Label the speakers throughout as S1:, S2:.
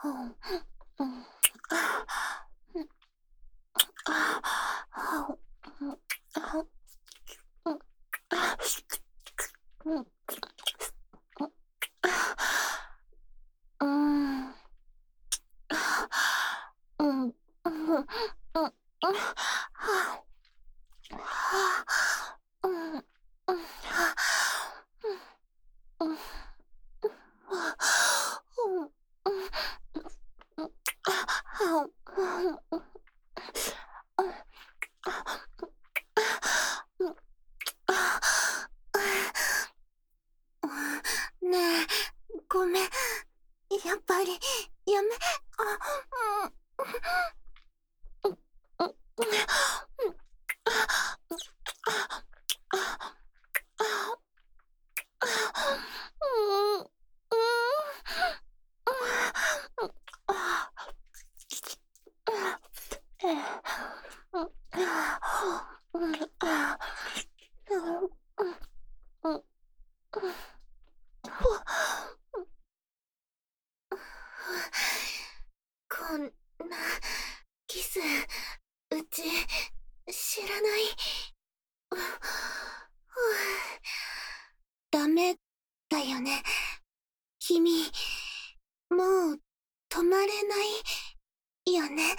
S1: ねえ、ごめん。やっぱり、やめ、こんな、キス、うち、知らない。ダメだよね。君、もう、止まれないよね。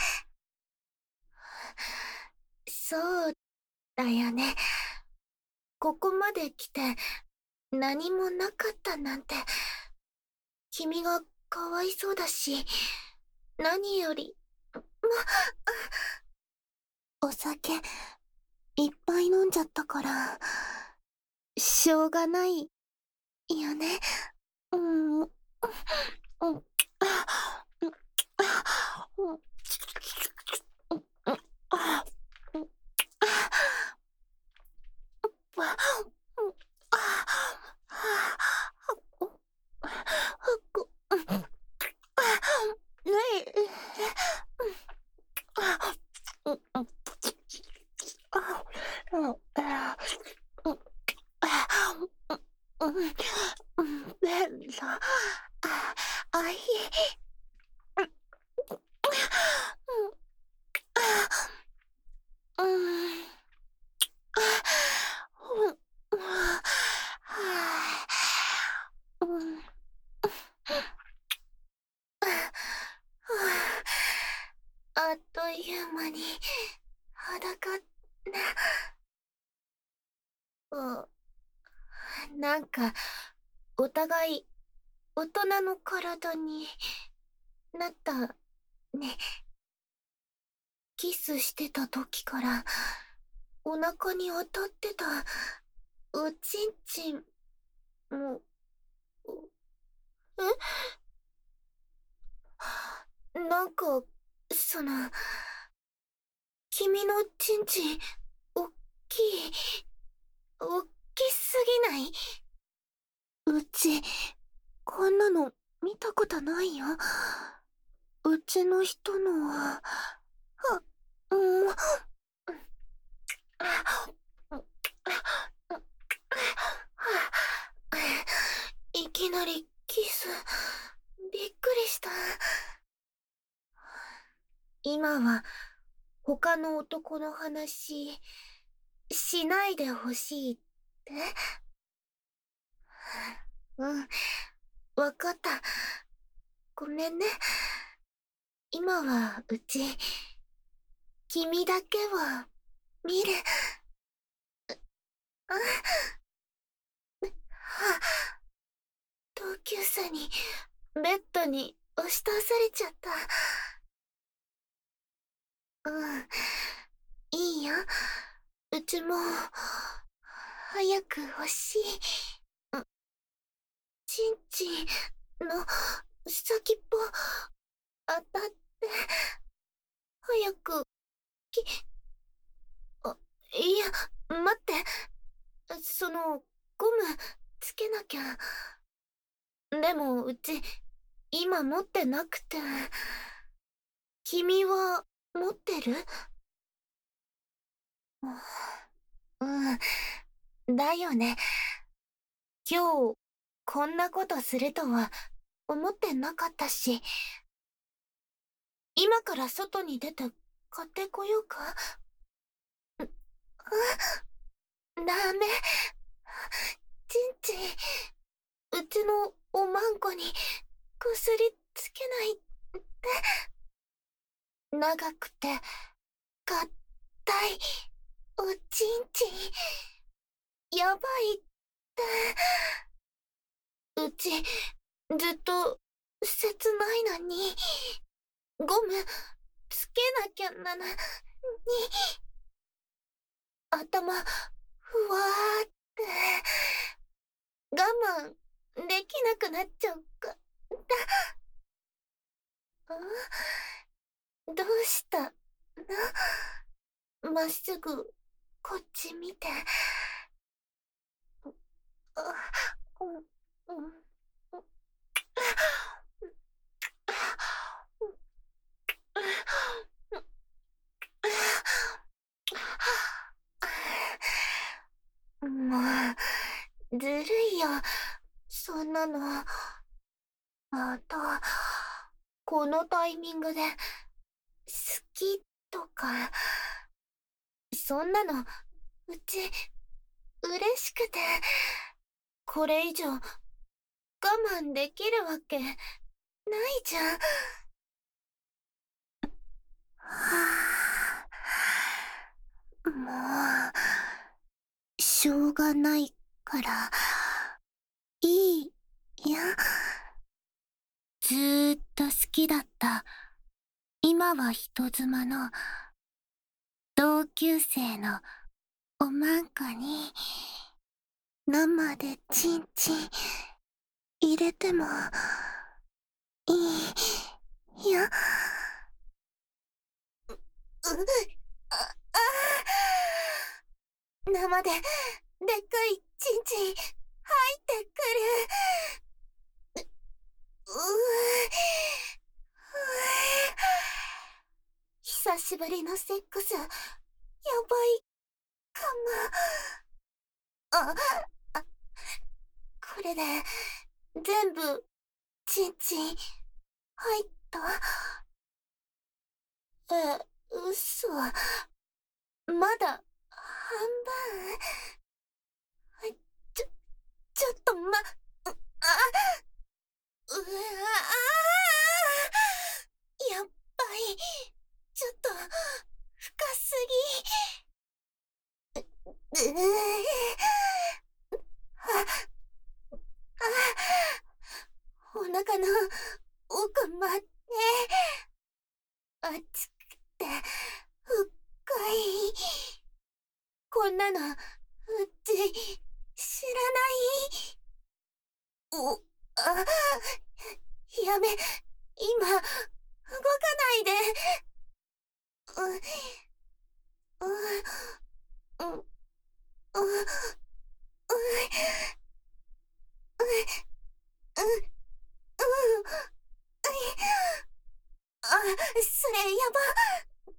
S1: そうだよね。ここまで来て、何もなかったなんて、君がかわいそうだし、何より、お酒、いっぱい飲んじゃったから、しょうがないよね。うん、うん、あい。あっという間に裸ね。なんかお互い大人の体になったね。キスしてた時からお腹に当たってたおちんちんも、なんか君のちんちんおっきい、おっきすぎない？うちこんなの見たことないよ。うちの人のは、うん、いきなりキス、びっくりした。今は他の男の話しないでほしいって？うん、わかった。ごめんね。今はうち、君だけは見る。同級生にベッドに押し倒されちゃった。うん、いいよ。うちも早く欲しい。ちんちんの先っぽ当たって早くきあいや待って、ゴムつけなきゃ。でもうち今持ってなくて。君は持ってる？うん、だよね。今日こんなことするとは思ってなかったし。 今から外に出て買ってこようか？ダメ。ちんちん、うちのおまんこに薬つけないって。長くて、硬い、おちんちん、やばいって。うち、ずっと、切ないのに、ゴム、つけなきゃなのに、頭、ふわーって、我慢できなくなっちゃうか。どうしたの？まっすぐ、こっち見て。あ、うん、うん。もう、ずるいよ。そんなの。また、このタイミングで、好きとか、そんなの、うち、嬉しくて、これ以上、我慢できるわけ、ないじゃん。はあ、もう、しょうがないから、いいや。ずーっと好きだった、今は人妻の、同級生のおまんこに、生でチンチン入れてもいいよ。生ででっかいチンチン入ってくる。久しぶりのセックス、やばいかも。これで全部チンチン入った？嘘。まだ半分。ちょ、ちょっとうわやっぱり、ちょっと、深すぎ。お腹の奥まで、熱くて、深い。こんなの、うち、知らない。やめ、今、動かないで。う、う、う、う、う、それやば。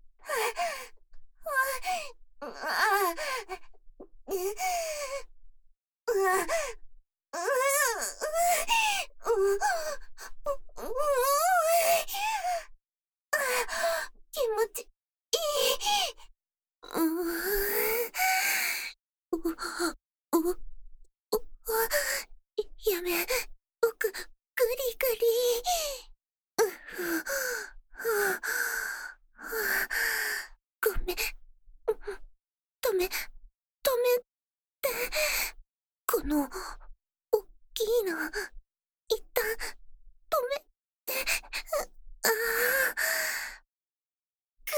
S1: 気持ちいい。やめ、奥、グリグリ。ごめん、止めて。この、おっきいの、一旦、止めて。ああ、ぐ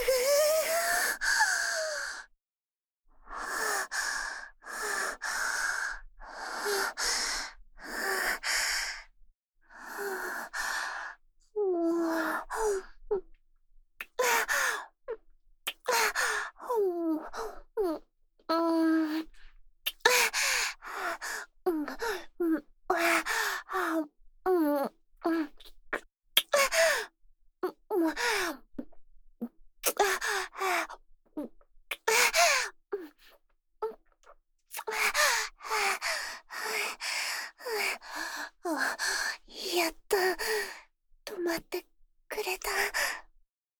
S1: やっと止まってくれた。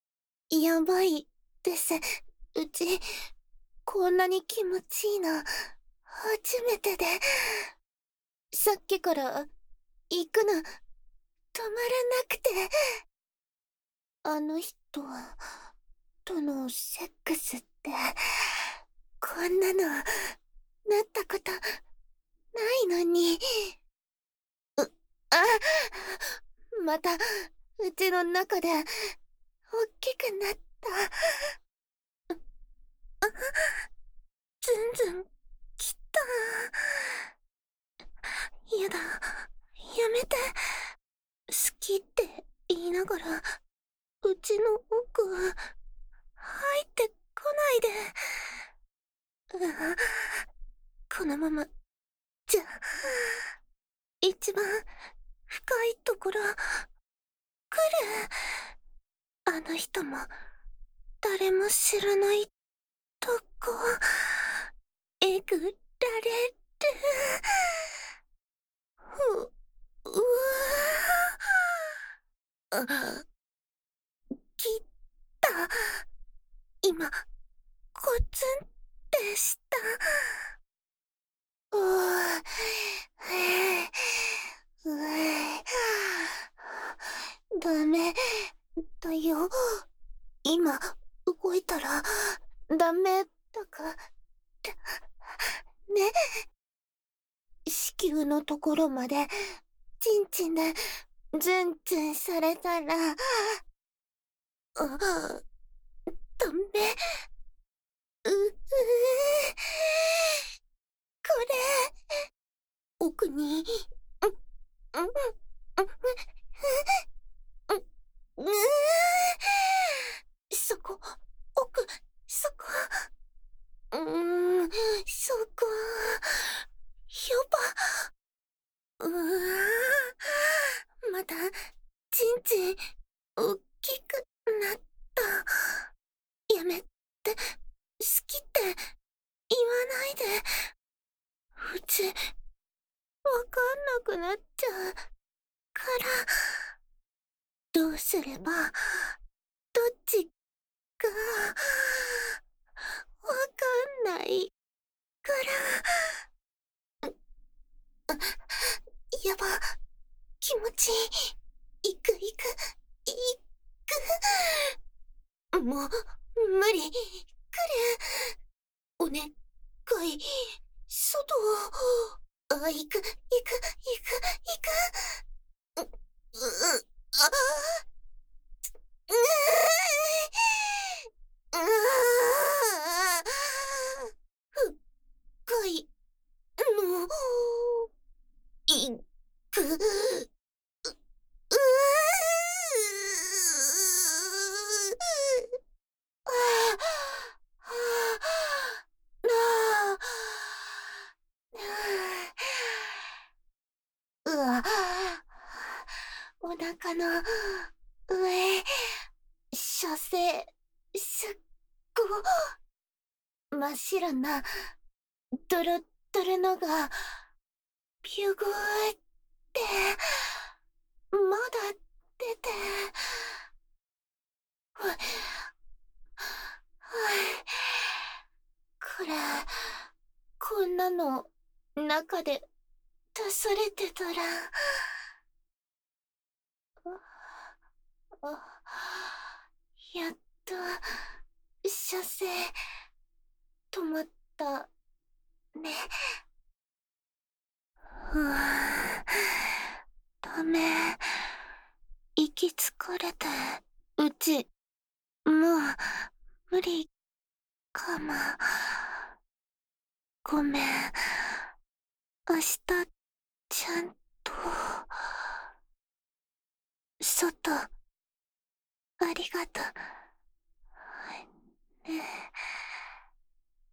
S1: やばいです。うち、こんなに気持ちいいの、初めてで。さっきから、行くの、止まらなくて。あの人とのセックスって、こんなの、なったこと、ないのに。あ、また、うちの中で、大きくなった。ずんずん、きた。やだ、やめて。好きって言いながら、うちの奥、入ってこないで。このまま、じゃ、一番深いところ、来る。あの人も、誰も知らないとこ、えぐられる。うわあ、きた。今、コツンってした。うわうわダメだよ。今、動いたら、ダメだから。ね。子宮のところまで、チンチンで、ズンズンされたら、ダメ。これ、奥に、そこ、奥、そこ、そこ、やば。また、ちんちん、大きくなった。やめて、好きって言わないで。うち、わかんなくなっちゃうから。どうすれば、どっちか、わかんないから。やば、気持ちいい。いく。もう、無理。来る。お願い。外を。行く。あ深いの、行く。お腹の上、射精、すっご、真っ白な、ドロッドロのが、ビュグーって、まだ出て、これ、こんなの、中で、出されてたら、やっと、射精、止まった、ね。ダメ。息疲れて、うち、もう、無理、かも。ごめん。明日、ちゃんと、外、ありがとう。ね。